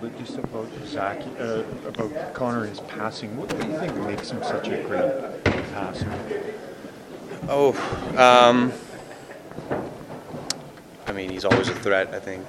bit just about Zach, about Connor, his passing. What do you think makes him such a great passer? I mean, he's always a threat, I think.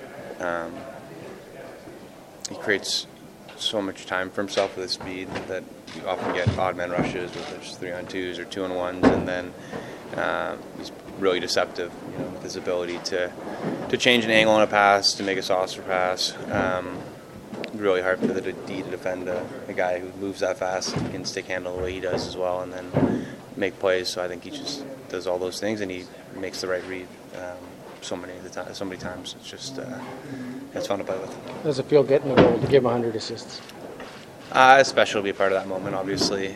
He creates so much time for himself with his speed that you often get odd man rushes, whether it's 3-on-2s or 2-on-1s, and then he's really deceptive, with his ability to change an angle on a pass, to make a saucer pass. Really hard for the D to defend a guy who moves that fast and can stick handle the way he does as well, and then make plays. So I think he just does all those things, and he makes the right read so many times. It's just it's fun to play with. How does it feel getting the goal to give 100 assists? It's special to be a part of that moment, obviously.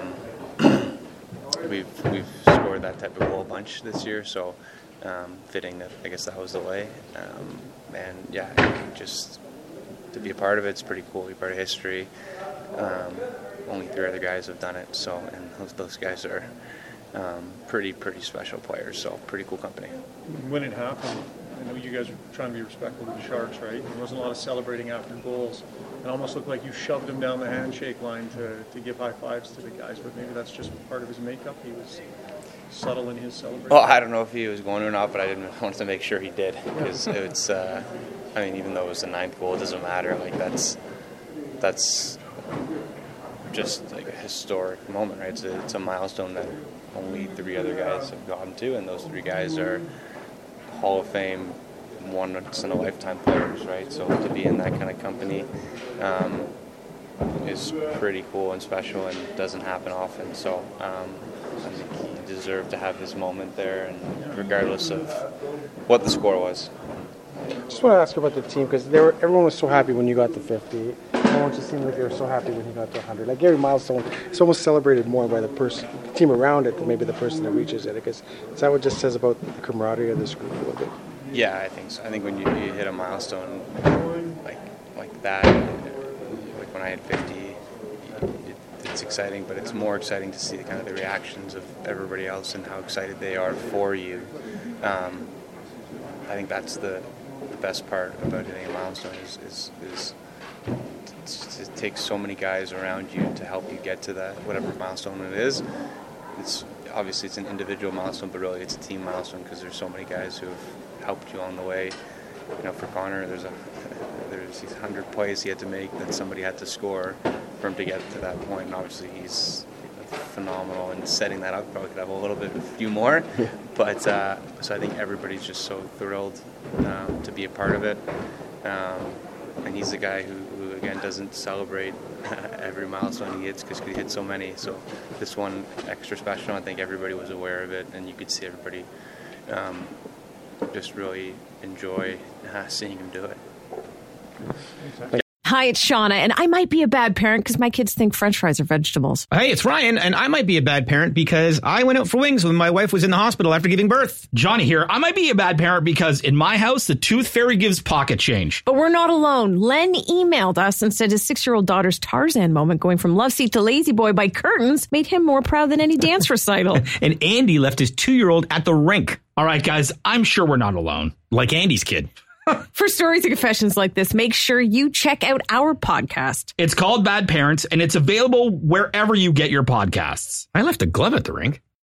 We've scored that type of goal a bunch this year, so fitting that I guess that was the way. And yeah, just to be a part of it's pretty cool. Be part of history. Only 3 other guys have done it, so and those guys are pretty special players. So pretty cool company. When it happened, I know you guys were trying to be respectful of the Sharks, right? There wasn't a lot of celebrating after goals. It almost looked like you shoved him down the handshake line to give high fives to the guys, but maybe that's just part of his makeup. He was subtle in his celebration. Well, I don't know if he was going to or not, but I wanted to make sure he did, because it's. I mean, even though it was the 9th goal, it doesn't matter. Like that's just like a historic moment, right? It's a milestone that only 3 other guys have gotten to, and those 3 guys are Hall of Fame, once-in-a-lifetime players, right? So to be in that kind of company is pretty cool and special, and doesn't happen often. So I think he deserved to have his moment there, and regardless of what the score was. Just want to ask you about the team, because everyone was so happy when you got to 50. Everyone just seemed like they were so happy when he got to 100. Like every milestone, it's almost celebrated more by the team around it than maybe the person that reaches it. Because is that what just says about the camaraderie of this group a little bit? Yeah, I think so. I think when you hit a milestone like that, like when I had 50, it's exciting, but it's more exciting to see the reactions of everybody else and how excited they are for you. I think that's the best part about hitting a milestone is it takes so many guys around you to help you get to that whatever milestone it is. It's obviously it's an individual milestone, but really it's a team milestone because there's so many guys who have helped you on the way. For Connor, there's these 100 plays he had to make that somebody had to score for him to get to that point, and obviously he's phenomenal in setting that up. Probably could have a few more, but so I think everybody's just so thrilled to be a part of it, and he's the guy who again doesn't celebrate every milestone he hits because he hit so many. So this one extra special. I think everybody was aware of it, and you could see everybody just really enjoy seeing him do it. Hi, it's Shauna, and I might be a bad parent because my kids think French fries are vegetables. Hey, it's Ryan, and I might be a bad parent because I went out for wings when my wife was in the hospital after giving birth. Johnny here. I might be a bad parent because in my house, the tooth fairy gives pocket change. But we're not alone. Len emailed us and said his 6-year-old daughter's Tarzan moment going from love seat to lazy boy by curtains made him more proud than any dance recital. And Andy left his 2-year-old at the rink. All right, guys, I'm sure we're not alone. Like Andy's kid. For stories and confessions like this, make sure you check out our podcast. It's called Bad Parents, and it's available wherever you get your podcasts. I left a glove at the rink.